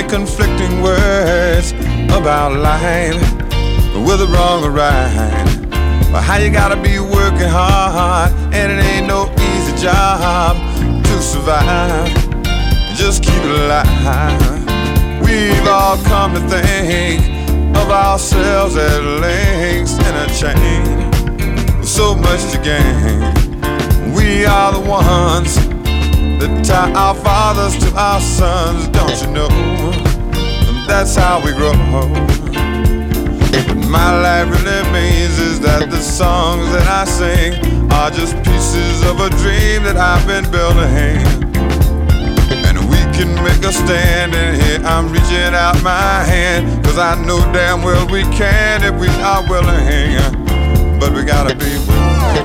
many conflicting words about life, with a wrong or right. But how you gotta be working hard, and it ain't no easy job to survive. Just keep it alive. We've all come to think of ourselves as links in a chain, with so much to gain. We are the ones that tie our fathers to our sons, don't you know? That's how we grow. What my life really means is that the songs that I sing are just pieces of a dream that I've been building. And we can make a stand, and here I'm reaching out my hand, 'cause I know damn well we can if we are willing. But we gotta be willing.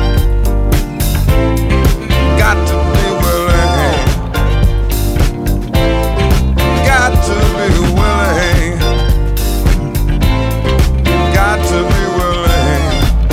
Got to be willing. Got to be willing. Got to be willing.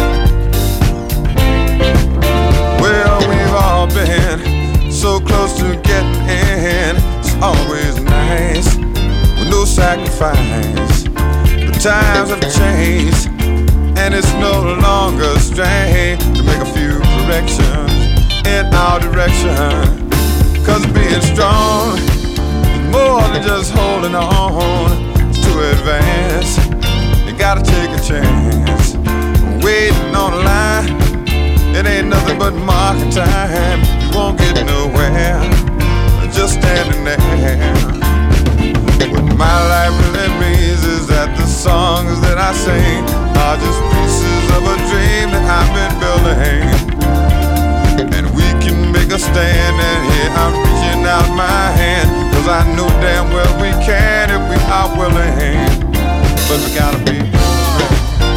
Well, we've all been so close to getting in. It's always nice with no sacrifice. The times have changed, and it's no longer strange to make a few corrections in our direction. 'Cause being strong is more than just holding on to advance. You gotta take a chance. Waiting on the line, it ain't nothing but market time. You won't get nowhere just standing there. What my life really means is that the songs that I sing are just pieces of a dream that I've been building. And we can make a stand, and here I'm reaching out my hand, 'cause I know damn well we can if we are willing. But we gotta be willing.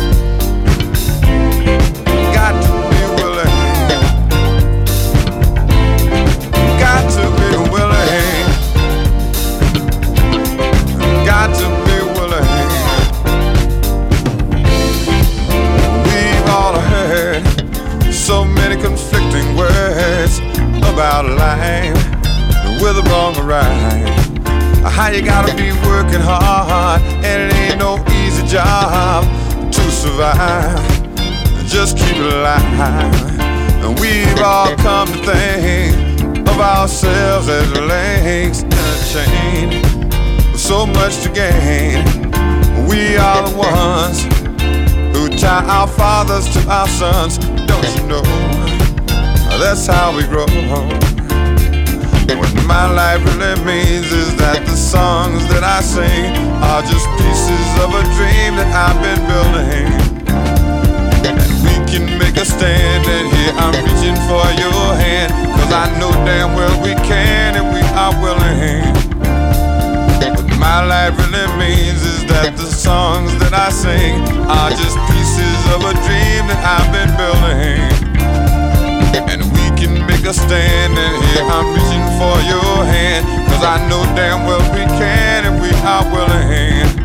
Got to be willing. Got to be willing. Got to be willing. We've all heard so many conflicting words about life, with a wrong or right. How you gotta be working hard, and it ain't no easy job to survive. Just keep it alive. And we've all come to think of ourselves as links in a chain, with so much to gain. We are the ones who tie our fathers to our sons, don't you know? That's how we grow. What my life really means is that the songs that I sing are just pieces of a dream that I've been building. And we can make a stand, and here I'm reaching for your hand, 'cause I know damn well we can if we are willing. What my life really means is that the songs that I sing are just pieces of a dream that I've been building. And we can make a stand, and here I'm reaching for your hand, 'cause I know damn well we can if we are willing.